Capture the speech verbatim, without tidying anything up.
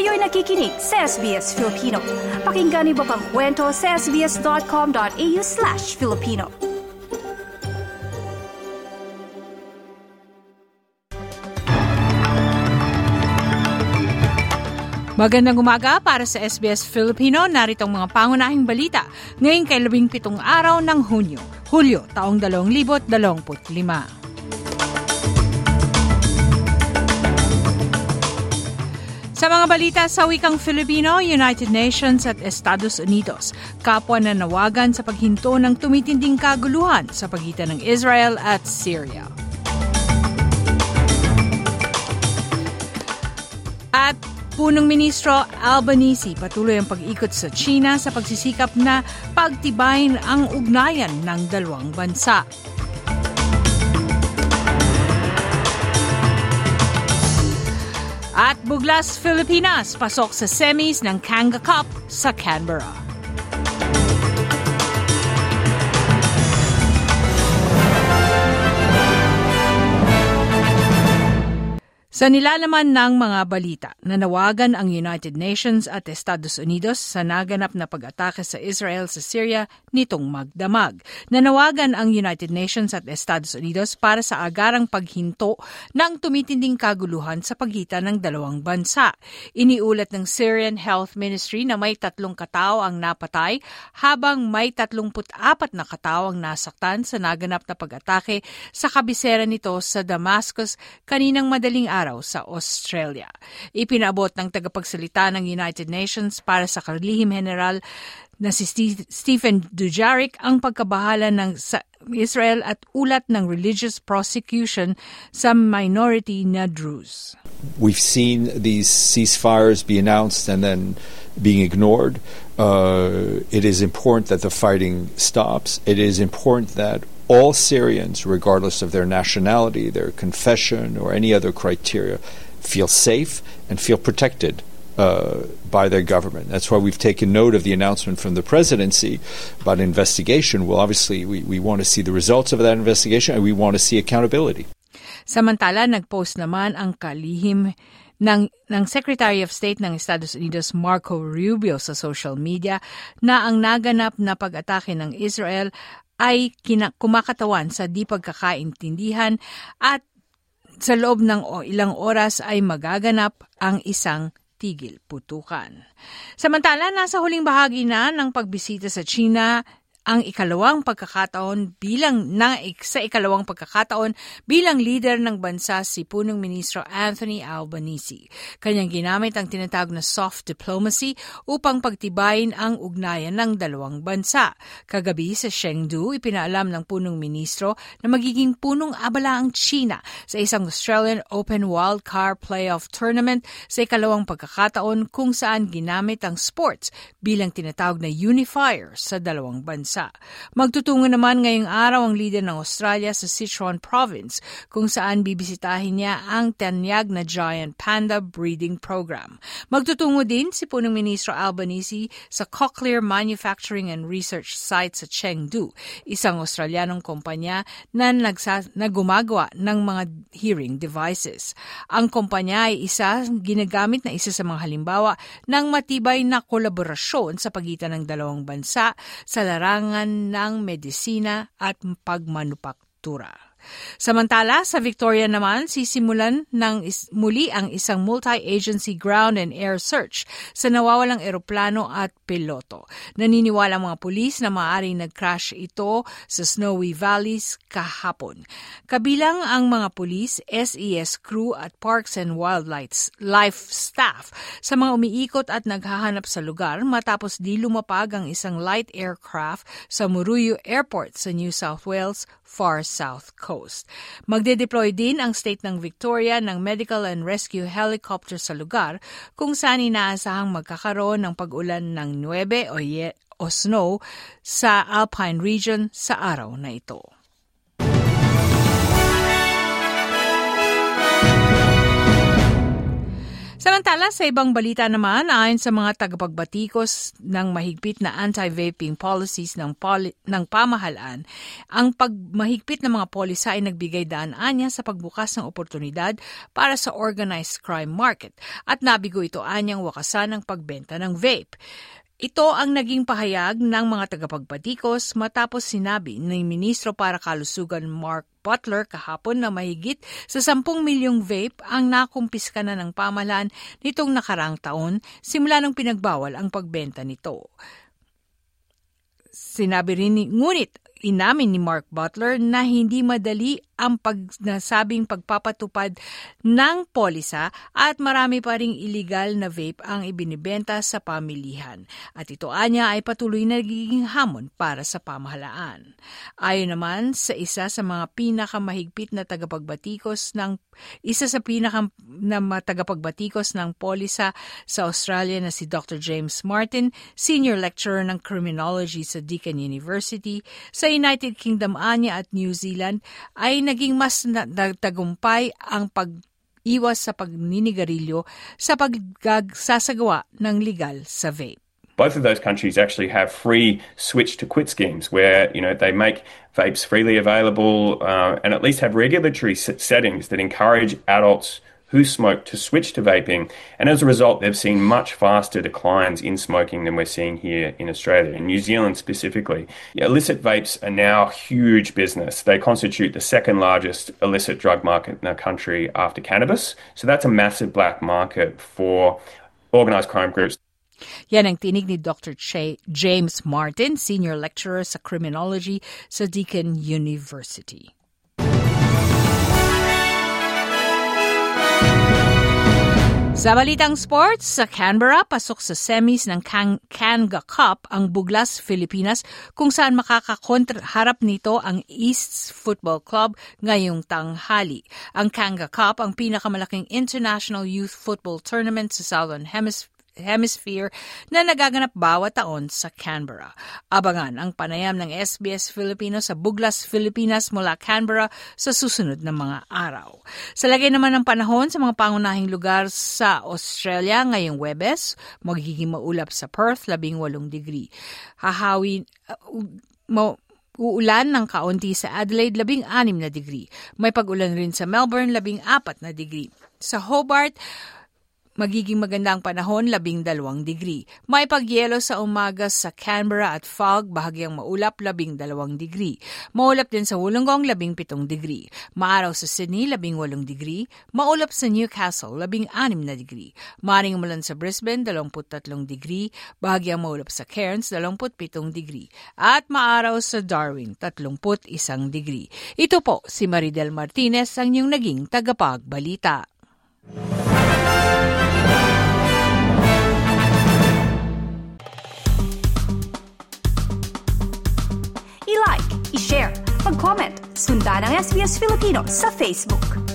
Kayo'y nakikinig sa S B S Filipino. Pakinggan niyo pa ang kwento sa sbs.com.au slash Filipino. Magandang umaga para sa S B S Filipino. Narito ang mga pangunahing balita ngayong kay labing pitong araw ng Hunyo, Hulyo, taong dalawang libo dalawamput lima. Sa mga balita sa wikang Filipino, United Nations at Estados Unidos, kapwa na nawagan sa paghinto ng tumitinding kaguluhan sa pagitan ng Israel at Syria. At Punong Ministro Albanese patuloy ang pag-ikot sa China sa pagsisikap na pagtibayin ang ugnayan ng dalawang bansa. At Buglas, Pilipinas, pasok sa semis ng Kanga Cup sa Canberra. Sa nilalaman ng mga balita, nanawagan ang United Nations at Estados Unidos sa naganap na pag-atake sa Israel sa Syria nitong magdamag. Nanawagan ang United Nations at Estados Unidos para sa agarang paghinto ng tumitinding kaguluhan sa pagitan ng dalawang bansa. Iniulat ng Syrian Health Ministry na may tatlong katao ang napatay habang may tatlumput apat na katao ang nasaktan sa naganap na pag-atake sa kabisera nito sa Damascus kaninang madaling araw sa Australia. Ipinabot ng tagapagsalita ng United Nations para sa kalihim general na si Stephen Dujarric ang pagkabahala ng sa Israel at ulat ng religious prosecution sa minority na Druze. We've seen these ceasefires be announced and then being ignored. Uh, it is important that the fighting stops. It is important that all Syrians, regardless of their nationality, their confession, or any other criteria, feel safe and feel protected uh, by their government. That's why we've taken note of the announcement from the presidency about investigation. Well, obviously, we, we want to see the results of that investigation and we want to see accountability. Samantala, nag-post naman ang kalihim ng, ng Secretary of State ng Estados Unidos Marco Rubio sa social media na ang naganap na pag-atake ng Israel ay kina- kumakatawan sa di pagkakaintindihan at sa loob ng ilang oras ay magaganap ang isang tigil putukan. Samantala, nasa huling bahagi na ng pagbisita sa China ang ikalawang pagkakataon bilang na sa ikalawang pagkakataon bilang leader ng bansa si Punong Ministro Anthony Albanese. Kanyang ginamit ang tinatawag na soft diplomacy upang pagtibayin ang ugnayan ng dalawang bansa. Kagabi sa Chengdu, ipinaalam ng Punong Ministro na magiging punong abala ang China sa isang Australian Open Wildcard Playoff Tournament sa ikalawang pagkakataon kung saan ginamit ang sports bilang tinatawag na unifier sa dalawang bansa. Magtutungo naman ngayong araw ang leader ng Australia sa Sichuan Province kung saan bibisitahin niya ang tanyag na giant panda breeding program. Magtutungo din si Punong Ministro Albanese sa Cochlear Manufacturing and Research Site sa Chengdu, isang Australianong kumpanya na, nagsa- na gumagawa ng mga hearing devices. Ang kumpanya ay isa ginagamit na isa sa mga halimbawa ng matibay na kolaborasyon sa pagitan ng dalawang bansa sa larangan ng medisina at pagmanupaktura. Samantala, sa Victoria naman, sisimulan ng is- muli ang isang multi-agency ground and air search sa nawawalang eroplano at piloto. Naniniwala ang mga pulis na maaaring nag-crash ito sa Snowy Valleys kahapon. Kabilang ang mga pulis, S E S crew at Parks and Wildlife life staff sa mga umiikot at naghahanap sa lugar matapos di lumapag ang isang light aircraft sa Muruyu Airport sa New South Wales, far south coast. Magde-deploy din ang state ng Victoria ng medical and rescue helicopter sa lugar kung saan inaasahang magkakaroon ng pag-ulan ng nuwebe o, ye- o snow sa Alpine region sa araw na ito. Samantala, sa ibang balita naman, ayon sa mga tagapagbatikos ng mahigpit na anti-vaping policies ng, poli- ng pamahalaan, ang pagmahigpit ng mga polisa ay nagbigay daan-anya sa pagbukas ng oportunidad para sa organized crime market at nabigo ito anyang wakasan ng pagbenta ng vape. Ito ang naging pahayag ng mga tagapagbatikos matapos sinabi ng Ministro para Kalusugan Mark Butler kahapon na mahigit sa sampung milyong vape ang nakumpiska na ng pamahalaan nitong nakarang taon simula nang pinagbawal ang pagbenta nito. Sinabi rin ni, ngunit inamin ni Mark Butler na hindi madali ang pagnasabing pagpapatupad ng polisa at marami pa ring illegal na vape ang ibinibenta sa pamilihan. At ito anya ay patuloy na nagiging hamon para sa pamahalaan. Ayon naman sa isa sa mga pinakamahigpit na tagapagbatikos ng isa sa pinaka na tagapagbatikos ng polisa sa Australia na si Doctor James Martin, senior lecturer ng criminology sa Deakin University, sa United Kingdom anya at New Zealand ay naging mas tagumpay ang pag-iwas sa pagninigarilyo sa pagsasagawa ng legal sa vape. Both of those countries actually have free switch to quit schemes where, you know, they make vapes freely available uh, and at least have regulatory settings that encourage adults who smoke to switch to vaping. And as a result, they've seen much faster declines in smoking than we're seeing here in Australia, in New Zealand specifically. Yeah, illicit vapes are now huge business. They constitute the second largest illicit drug market in the country after cannabis. So that's a massive black market for organised crime groups. Yan ang tinig ni Doctor Che- James Martin, senior lecturer sa criminology sa Deakin University. Sa balitang sports, sa Canberra, pasok sa semis ng Kang- Kanga Cup ang Buglas, Pilipinas, kung saan makakakontraharap nito ang East Football Club ngayong tanghali. Ang Kanga Cup ang pinakamalaking international youth football tournament sa Southern Hemisphere Hemisphere na nagaganap bawat taon sa Canberra. Abangan ang panayam ng S B S Filipino sa Buglas, Pilipinas mula Canberra sa susunod na mga araw. Sa lagay naman ng panahon sa mga pangunahing lugar sa Australia ngayong Huwebes, magiging maulap sa Perth, labing walong degree. Hahawin, uh, mo, uulan ng kaunti sa Adelaide, labing anim na degree. May pag-ulan rin sa Melbourne, labing apat na degree. Sa Hobart, magiging magandang panahon, labing dalawang degree. May pagyelo sa umaga sa Canberra at fog, bahagyang maulap, labing dalawang degree. Maulap din sa Wollongong, labing pitong degree. Maaraw sa Sydney, labing walong degree. Maulap sa Newcastle, labing anim na degree. Maring umulan sa Brisbane, dalawamput tatlong degree. Bahagyang maulap sa Cairns, dalawamput pitong degree. At maaraw sa Darwin, tatlumput isang degree. Ito po si Maridel Martinez, ang inyong naging tagapagbalita. I-like, i-share, mag-comment, sundan ang S B S Filipino sa Facebook.